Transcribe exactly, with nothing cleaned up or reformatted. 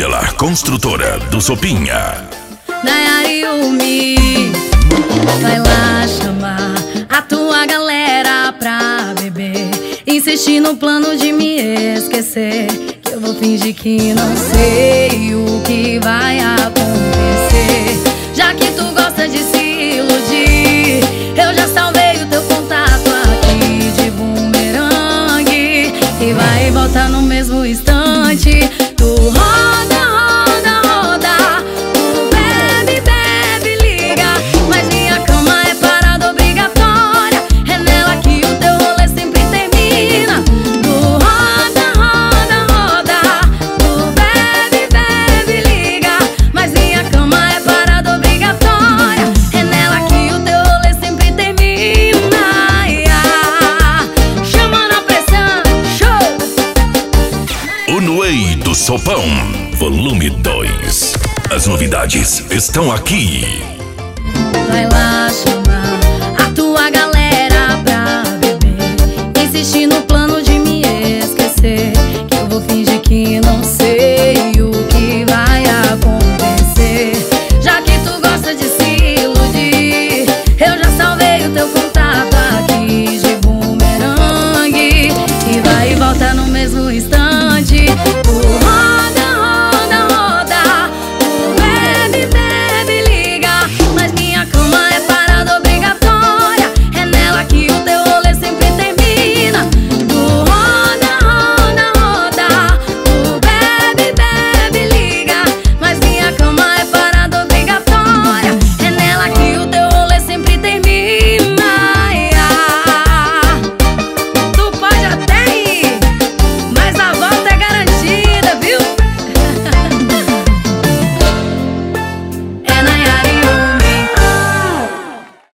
Ângela, construtora do Sopinha. Nayariumi, vai lá chamar a tua galera pra beber. Insistir no plano de me esquecer, que eu vou fingir que não sei o que vai acontecer. Já que tu gosta de se iludir, eu já salvei o teu contato aqui de bumerangue. E vai voltar no mesmo instante. Tu roda, roda, roda, tu bebe, bebe, liga, mas minha cama é parada obrigatória. É nela que o teu rolê sempre termina. Tu roda, roda, roda, tu bebe, bebe, liga, mas minha cama é parada obrigatória. É nela que o teu rolê sempre termina. Ia, chama na pressão, show! O Noei do Sopão, volume dois. As novidades estão aqui.